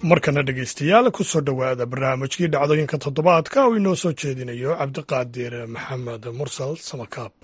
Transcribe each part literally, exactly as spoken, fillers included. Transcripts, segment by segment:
markana dhegaystayaal ku soo dhowaada barnaamijkii dhacdooyinka toddobaadka oo inoo soo jeedinayo cabdiqaadir maxamed mursal samakaab.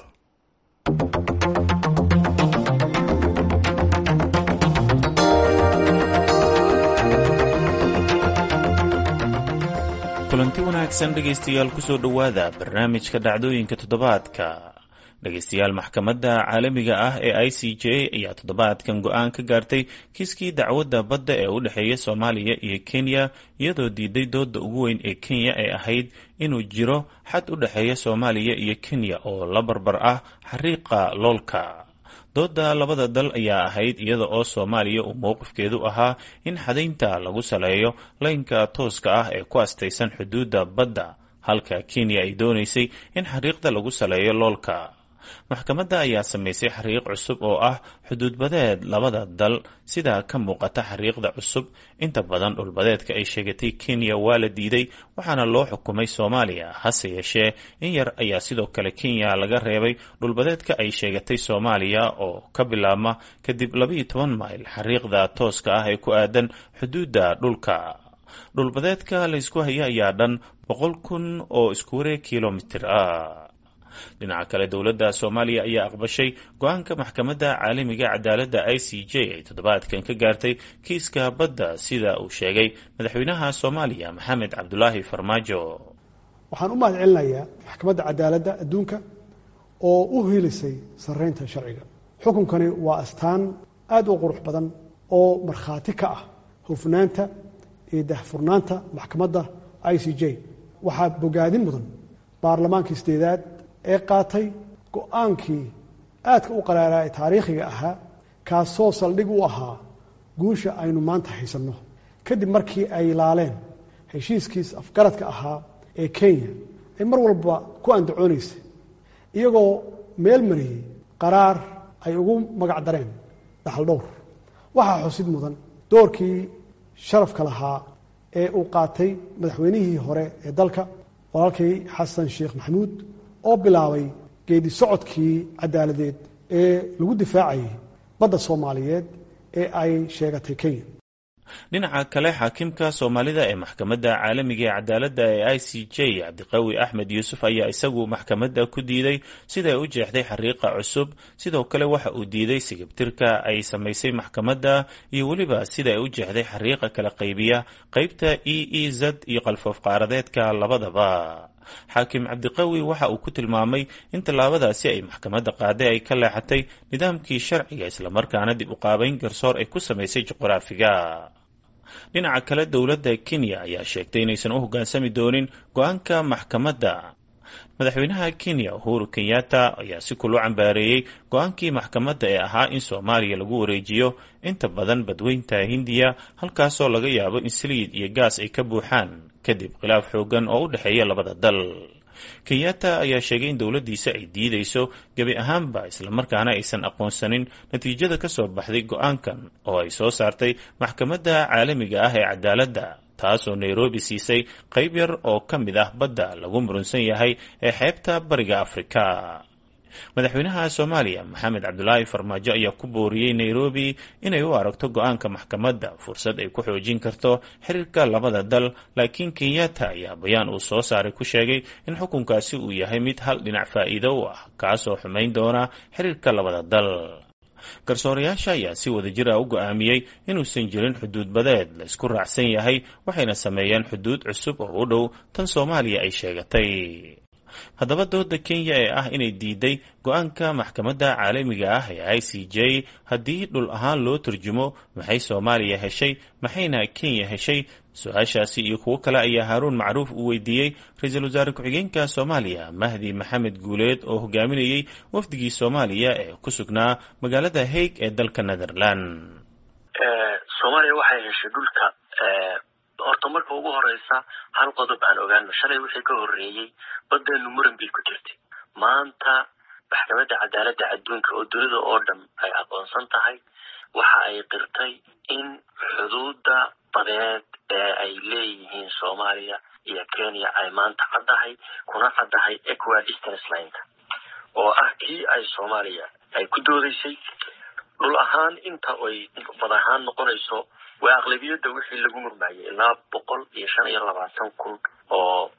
kulanti wanaagsan dhegaystayaal ku soo dhowaada barnaamijka dhacdooyinka toddobaadka. dhegaystayaal maxkamadda caalamiga ah ee I C J ayaa toddobaadkan go-aan ka gaartay kiiskii dacwadda badda ee u dhexeeya Soomaaliya iyo Kenya iyadoo diiday dooda ugu weyn ee Kenya ay ahayd inuu jiro xad u dhexeeya Soomaaliya iyo Kenya oo la barbar ah xariiqa loolka. dooda labada dal ayaa ahayd iyada oo Soomaaliya uu mowqifkeedu ahaa in xadaynta lagu saleeyo laynka tooska ah ee ku astaysan xuduudda badda halka Kenya ay doonaysay in xariiqda lagu saleeyo loolka. maxkamadda ayaa samaysay xariiq cusub oo ah xuduud badeed labada dal sida ka muuqata xariiqda cusub. inta badan dhulbadeedka ay sheegatay Kenya waa la diiday waxaana loo xukumay Soomaaliya, hase yeeshee in yar ayaa sidoo kale Kenya laga reebay dhulbadeedka ay sheegatay Soomaaliya oo ka bilaabma kadib labiyo toban mayl xariiqda tooska ah ee ku aadan xuduudda dhulka. dhulbadeedka la isku haya ayaa dhan boqol kun oo isku wareeg kilomitir ah. dhinaca kale dowladda Soomaaliya ayaa aqbashay go-aanka maxkamadda caalamiga cadaaladda I C J ay toddobaadkan ka gaartay kiiska badda sida uu sheegay madaxweynaha Soomaaliya Maxamed Cabdulaahi Farmaajo. waxaan u mahadcelinayaa maxkamadda cadaaladda adduunka oo u hiilisay sarreynta sharciga. xukunkani waa astaan aad u qurux badan oo markhaati ka ah hufnaanta iyo daahfurnaanta maxkamadda I C J. waxaa bogaadin mudan baarlamaanka sideedaad ee qaatay go-aankii aadka u qaraaraa ee taariikhiga ahaa kaasoo saldhig u ahaa guusha aynu maanta haysanno kadib markii ay laaleen heshiiskiis afgaradka ahaa ee Kenya ay mar walba ku andacoonaysay iyagoo meel mariyey qaraar ay ugu magac dareen dhaxal dhowr. waxaa xusid mudan doorkii sharafka lahaa ee uu qaatay madaxweynihii hore ee dalka walaalkay xasan sheekh maxamuud oo bilaabay geedi socodkii cadaaladeed ee lagu difaacayay badda Soomaaliyeed ee ay sheegatay Kenya. dhinaca kale xaakimka Soomaalida ee maxkamadda caalamiga ee cadaaladda ee I C J Cabdiqaawi Axmed Yuusuf ayaa isagu maxkamadda ku diiday sida ay u jeexday xariiqa cusub. sidoo kale waxa uu diiday sigibtirka ay samaysay maxkamadda iyo weliba sida ay u jeexday xariiqa kala qaybiya qaybta E E Z iyo qalfoof qaaradeedka labadaba. xaakim Cabdiqaawi waxa uu ku tilmaamay in tallaabadaasi ay maxkamadda qaaday ay ka leexatay nidaamkii sharciga islamarkaana dib u qaabayn garsoor ay ku samaysay juqraafiga. dhinaca kale dowladda Kenya ayaa sheegtay inaysan u hoggaansami doonin go-aanka maxkamadda. madaxweynaha Kenya Uhuru Kenyatta ayaa si kulul cambaareeyay go-aankii maxkamadda ee ahaa in Soomaaliya lagu wareejiyo inta badan badweynta Hindiya halkaasoo laga yaabo in saliid iyo gaas ay ka buuxaan kadib khilaaf xoogan oo u dhexeeya labada dal. Kenyatta ayaa sheegay in dowladdiisa ay diidayso gebi ahaanba islamarkaana aysan aqoonsanin natiijada ka soo baxday go-aankan oo ay soo saartay maxkamadda caalamiga ah ee cadaaladda taasoo Nairobi siisay qayb yar oo ka mid ah badda lagu murunsan yahay ee xeebta bariga Afrika. madaxweynaha Soomaaliya Maxamed Cabdulaahi Farmaajo ayaa ku booriyey Nairobi inay u aragto go-aanka maxkamadda fursad ay ku xoojin karto xiriirka labada dal, laakiin Kenyatta ayaa bayaan uu soo saaray ku sheegay in xukunkaasi uu yahay mid hal dhinac faa'iido u ah kaasoo xumayn doona xiriirka labada dal. garsoorayaasha ayaa si wadajir ah u go'aamiyey inuusan jirin xuduud badeed la isku raacsan yahay waxayna sameeyeen xuduud cusub oo u dhow tan Soomaaliya ay sheegatay. haddaba dooda Kenya ee ah inay diiday go-aanka maxkamadda caalamiga ah ee I C J haddii dhul ahaan loo turjumo maxay Soomaaliya heshay maxayna Kenya heshay? su-aashaasi iyo kuwo kale ayaa Haaruun Macruuf uu weydiiyey ra-iisul wasaare ku-xigeenka Soomaaliya Mahdi Maxamed Guuleed oo hogaaminayay wafdigii Soomaaliya ee ku sugnaa magaalada Hague ee dalka Netherland. Soomaaliya waxay heshay dhulka horta marka ugu horeysa hal qodob aan ogaano shalay wixii ka horeeyay badeenu muran bay ku jirtay. maanta maxkamadda cadaaladda adduunka oo dunida oo dhan ay aqoonsan tahay waxa ay qirtay in xuduudda badeed ee ay leeyihiin Soomaaliya iyo Kenya ay maanta caddahay kuna caddahay equal distance line oo ah kii ay Soomaaliya ay ku doodaysay dhul ahaan inta ay bad ahaan noqonayso waa aqlabiyada wixii lagu murmaayay ilaa boqol iyo shan iyo labaatan kun oo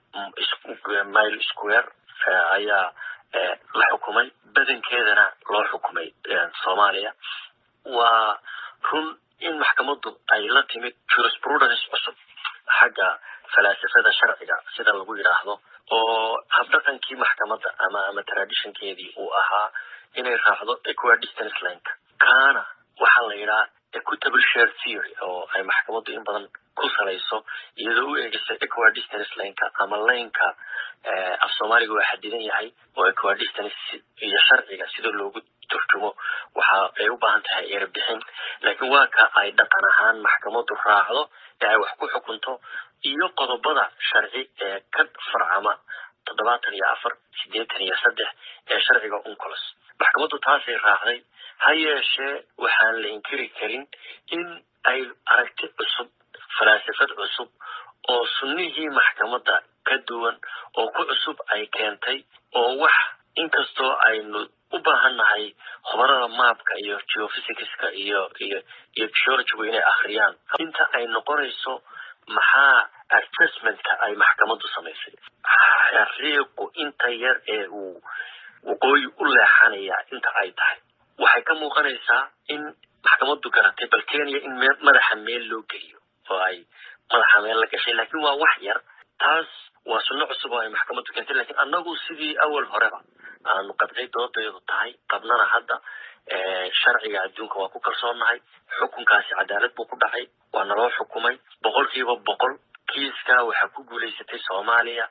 mile square ayaa la xukumay badankeedana loo xukumay Soomaaliya waa run in maxkamaddu ay la timid jurisprudence cusub xagga falaasafada sharciga sida lagu yiraahdo oo habdhaqankii maxkamadda ama ama traditionkeedii uu ahaa inay raacdo equidistance line kana waxa la yiraahdaa equitable share theory oo ay maxkamaddu in badan ku salayso iyadoo u eegaysa equidistance line ama line-ka af Soomaaliga waa xadidan yahay oo equidistance iyo sharciga sida loogu turjumo waxa ay u baahan tahay erbixin laakiin waa ka ay dhaqan ahaan maxkamaddu raacdo ay wax ku xukunto iyo qodobada sharci ee ka farcama toddobaatan iyo afar siddeetan iyo saddex ee sharciga UNCLOS maxkamaddu taasay raacday ha yeeshee waxaan la inkiri karin in ay aragti cusub falaasafad cusub oo sunnihii maxkamadda ka duwan oo ku cusub ay keentay oo wax inkastoo aynu u baahannahay khubarada maapka iyo geophysics-ka iyo iyo iyo geology-gu inay akhriyaan inta ay noqonayso maxaa assessment-ka ay maxkamaddu samaysay xariiqu inta yar ee uu waqooyi u leexanaya inta ay tahay waxay ka muuqanaysaa in maxkamaddu garatay bal Kenya in madaxa meel loo geliyo oo ay madaxa meel la gashay laakiin waa wax yar taas waa sunno cusub oo ay maxkamaddu keentay laakiin annagu sidii awal horeba aanu qadcay doodeedu tahay qabnana hadda sharciga adduunka waa ku kalsoonahay xukunkaasi cadaalad buu ku dhacay waa naloo xukumay boqolkiiba boqol kiiska waxaa ku guulaysatay Soomaaliya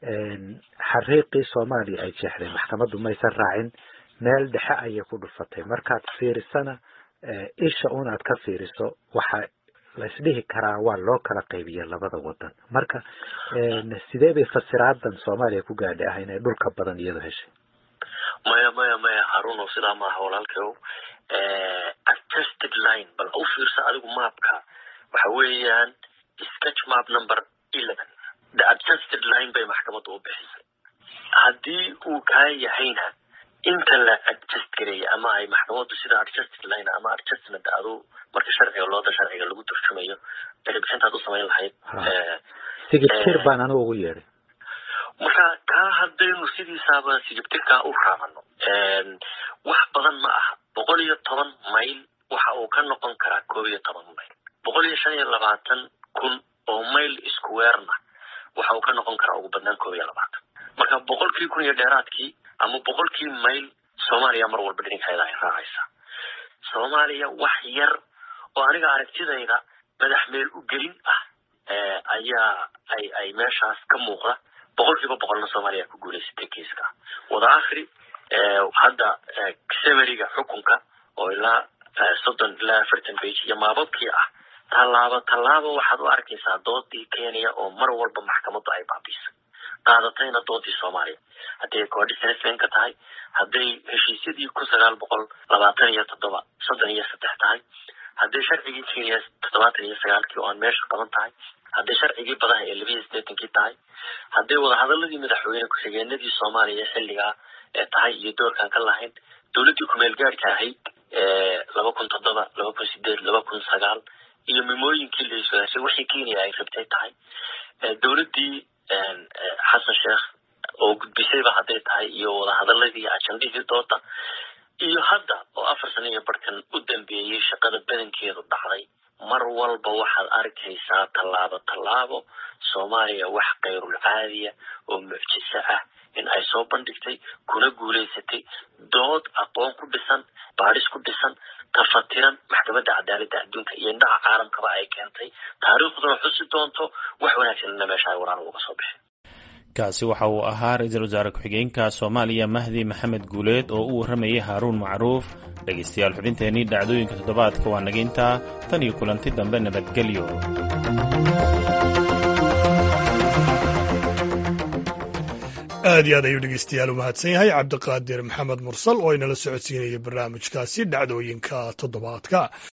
xariiqii Soomaaliya ay jeexday maxkamaddu maysan raacin meel dhexe ayay ku dhufatay markaad fiirisana isha uun aad ka fiiriso waxa la isdhihi karaa waa loo kala qaybiyay labada wadan marka sidee bay fasiraadan Soomaaliya ku gaadhay ah inay dhulka badan iyadu heshay maya maya maya Haruno sida ma hawlalkeeyo attested line bal u fiirsa adigu maapka waxa weeyaan sketch map number eleven the attested line bay maxkamaddu u bixisay haddii uu ka yahayna inta la adjust gareeyay ama ay maxkamaddu sida attested line ama adjustment adu marka sharciga loo da sharciga lagu turjumayo erebixinta u samayn lahayd ee sigir baan anu ugu yeeray marka ka hadaynu sidiisaba sigirka u raacno een wax badan ma aha boqol iyo toban mayl waxa uu ka noqon karaa koob iyo toban mayl boqol iyo shan iyo labaatan kun oo mayl square-na waxa uu ka noqon karaa ugu badnaan koob iyo labaatan marka boqolkii kun iyo dheeraadkii ama boqolkii mayl Soomaaliya mar walba dhinkeeda ay raacaysa Soomaaliya wax yar oo aniga aragtidayda madax meel u gelin ah ee ayaa ay ay meeshaas ka muuqda boqolkiiba boqolna Soomaaliya ku guuleysatay kiiska wada akhri ee hadda summary-ga xukunka oo ilaa soddon ilaa afartan page iyo maabadkii ah talaabo talaabo waxaad u arkaysaa doodii Kenya oo mar walba maxkamaddu ay baabisay qaadatayna doodii Soomaaliya haddii coordination ka tahay haddii heshiisyadii kun sagaal boqol labaatan iyo toddoba soddon iyo saddex tahay haddii sharcigii Kenya toddobaatan iyo sagaal kii oo aan meesha qaban tahay haddii sharcigii badaha ee laba iyo siddeetan kii tahay haddii wada hadaladii madaxweyne ku xigeenadii Soomaaliya xilliga ee tahay iyo doorkan ka lahayn dawladii ku meel gaarka ahayd ee laba kun toddoba laba kun siddeed laba kun sagaal iyo mimooyinkii la iswaashay wixii Kenya ay rabtay tahay dawladii Xasan Sheekh oo gudbisayba hadday tahay iyo wada hadaladii ajandadii dooda iyo hadda oo afar sano iyo barkan u dambeeyay shaqada badankeedu dhacday mar walba waxaad arkaysaa talaabo talaabo Soomaaliya wax qayrul caadiya oo mucjiso ah in ay soo bandhigtay kuna guuleysatay dood aqoon ku dhisan baaris ku dhisan tafatiran maxkamadda cadaaladda adduunka iyo indhaha caalamkaba ay keentay taariikhduna xusi doonto wax wanaagsan meesha ay waraan uga soo bixin kaasi waxa uu ahaa ra'iisul wasaare ku-xigeenka Soomaaliya Mahdi Maxamed Guuleed oo uu waramayay Haruun Macruuf dhageystayaal xubinteeni dhacdooyinka toddobaadka waa nageynta tan iyo kulanti dambe nabadgelyo aad iyo aad ayuu dhegeystayaal u mahadsan yahay cabdiqaadir maxamed mursal oo inala socodsiinaya barnaamijkaasi dhacdooyinka toddobaadka